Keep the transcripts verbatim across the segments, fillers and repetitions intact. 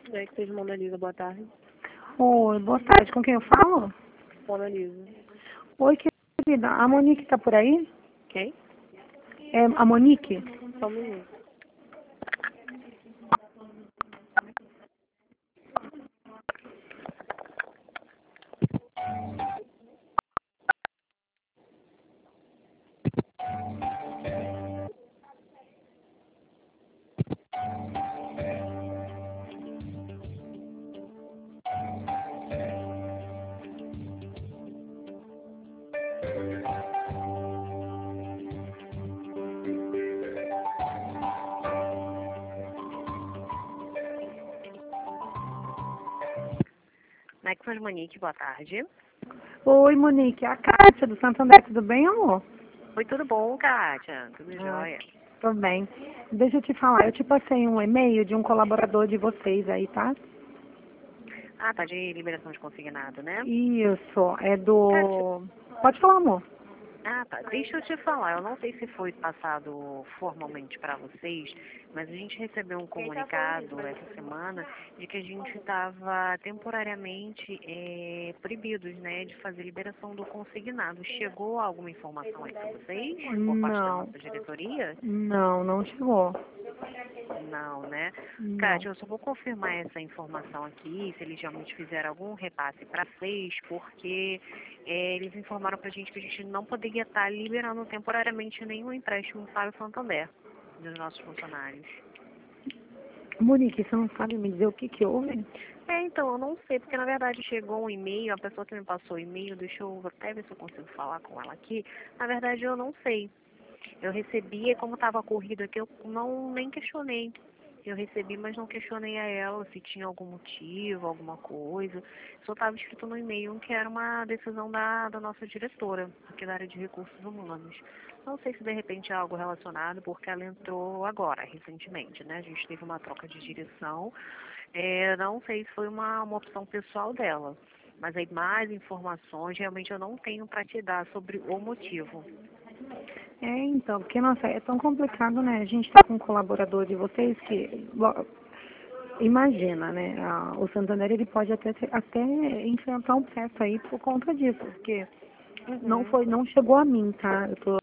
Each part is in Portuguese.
É que seja Mona Lisa, boa tarde. Oi, boa tarde. Com quem eu falo? Mona Lisa. Oi, querida. A Monique tá por aí? Quem? É a Monique? Só um minuto. Nexus Monique, boa tarde. Oi, Monique. É a Kátia do Santander. Tudo bem, amor? Oi, tudo bom, Kátia? Tudo Ah, jóia? tô bem. Deixa eu te falar. Eu te passei um e-mail de um colaborador de vocês aí, tá? Ah, tá de liberação de consignado, né? Isso. É Kátia, do... Pode falar, amor. ah, tá. Deixa eu te falar. Eu não sei se foi passado formalmente para vocês, mas a gente recebeu um comunicado essa semana de que a gente estava temporariamente eh, proibidos, né, de fazer liberação do consignado. Chegou alguma informação aí para vocês por parte da Não. nossa diretoria? Não, não chegou. Não, né? Não. Kátia, eu só vou confirmar essa informação aqui, se eles realmente fizeram algum repasse para vocês, porque é, eles informaram para a gente que a gente não poderia estar liberando temporariamente nenhum empréstimo para o Santander, dos nossos funcionários. Monique, você não sabe me dizer o que que houve? É, então, eu não sei, porque na verdade chegou um e-mail, a pessoa que me passou o e-mail, deixa eu até ver se eu consigo falar com ela aqui, na verdade eu não sei. Eu recebi, e como estava corrido aqui, eu não nem questionei. Eu recebi, mas não questionei a ela se tinha algum motivo, alguma coisa. Só estava escrito no e-mail que era uma decisão da, da nossa diretora, aqui da área de recursos humanos. Não sei se de repente é algo relacionado, porque ela entrou agora, recentemente, né? A gente teve uma troca de direção. É, não sei se foi uma, uma opção pessoal dela. Mas aí mais informações realmente eu não tenho para te dar sobre o motivo. É, então, porque, nossa, é tão complicado, né? A gente tá com um colaborador de vocês que, lo- imagina, né? a- o Santander, ele pode até, ter- até enfrentar um processo aí por conta disso, porque não Uhum. foi, não chegou a mim, tá? Eu tô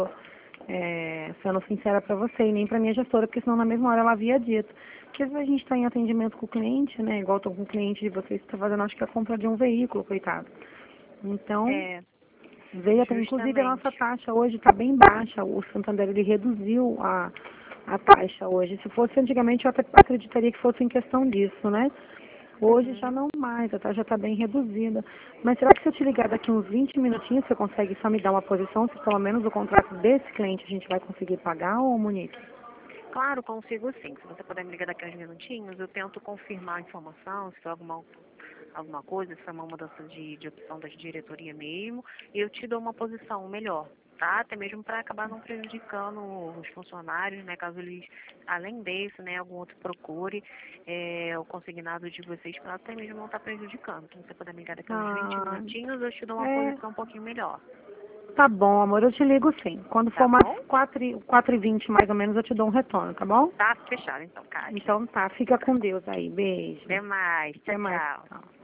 é, sendo sincera pra você e nem pra minha gestora, porque senão na mesma hora ela havia dito. Porque às vezes a gente tá em atendimento com o cliente, né? Igual tô com um cliente de vocês que tá fazendo, acho que a compra de um veículo, coitado. Então, É, veio até, inclusive a nossa justamente. taxa hoje está bem baixa. O Santander ele reduziu a, a taxa hoje. Se fosse antigamente eu até acreditaria que fosse em questão disso, né? Hoje já Uhum. não mais, a taxa está bem reduzida. Mas será que se eu te ligar daqui uns vinte minutinhos, você consegue só me dar uma posição, se pelo menos o contrato desse cliente a gente vai conseguir pagar, ô Monique? Claro, consigo sim. Se você puder me ligar daqui a uns minutinhos, eu tento confirmar a informação, se foi alguma, alguma coisa, se foi uma mudança de, de opção da diretoria mesmo, e eu te dou uma posição melhor, tá? Até mesmo para acabar não prejudicando os funcionários, né? Caso eles, além desse, né, algum outro procure é, o consignado de vocês, para até mesmo não estar prejudicando. Então, se você puder me ligar daqui a uns vinte Ah, minutinhos, eu te dou uma é, posição um pouquinho melhor, tá bom, amor, eu te ligo sim. Quando for tá umas bom? quatro, e- quatro e vinte mais ou menos, eu te dou um retorno, tá bom? Tá fechado então, Kátia. Então tá, fica com Deus aí. Beijo. Até mais. Tchau, Até mais. tchau. Tchau.